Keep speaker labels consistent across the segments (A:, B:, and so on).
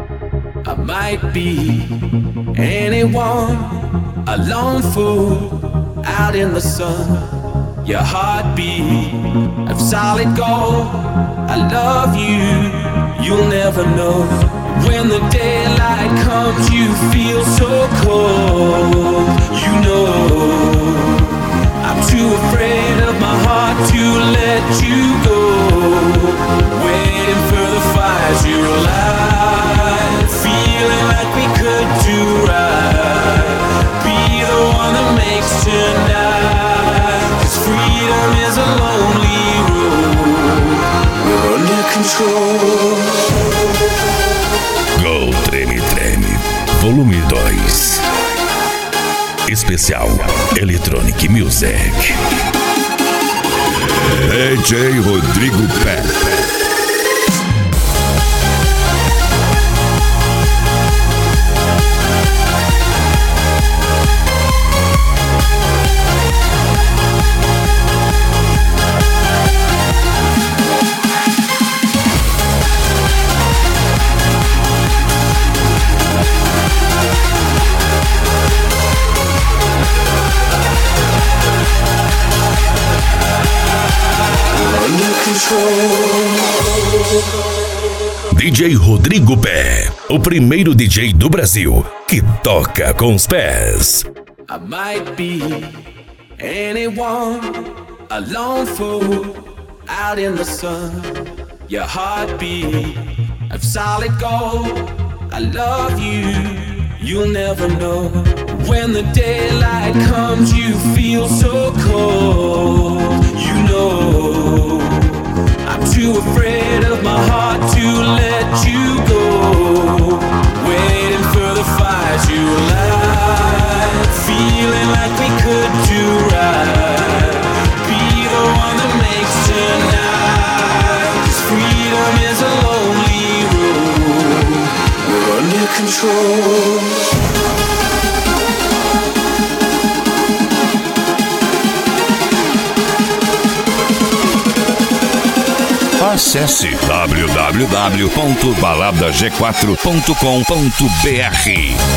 A: I might be anyone, a lone fool out in the sun. Your heartbeat of solid gold. I love you, you'll never know. When the daylight comes, you feel so cold. You know I'm too afraid of my heart to let you go. Waiting for the fires you light, feeling like we could do right. Be the one that makes tonight. 'Cause freedom is a lonely road. We're under control.
B: Go Treme Treme, volume 2. Especial Electronic Music. DJ Rodrigo Pé. DJ Rodrigo Pé, o primeiro DJ do Brasil que toca com os pés.
A: I might be anyone, a lone fool out in the sun. Your heartbeat of solid gold. I love you, you'll never know. When the daylight comes, you feel so cold. You know I'm too afraid of my heart to let you go. Waiting for the fires you light, feeling like we could do right. Be the one that makes tonight. 'Cause freedom is a lonely road. We're under control.
B: Acesse www.baladag4.com.br.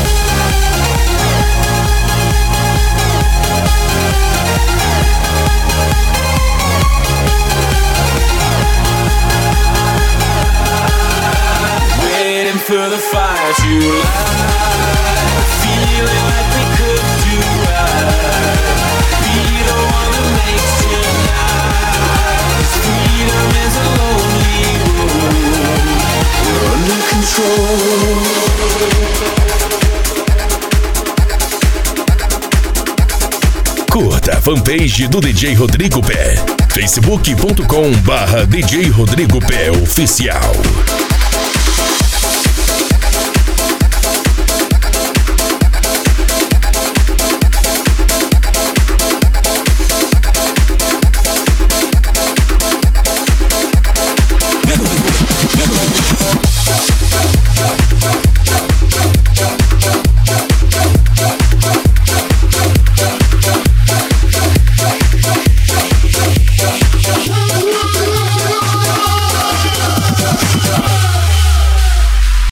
A: Waiting for the fires you light, feeling like we could do right. Be the one that makes tonight. Freedom is a lonely road. We're under control.
B: Curta a fanpage do DJ Rodrigo Pé. facebook.com/DJ Rodrigo Pé Oficial.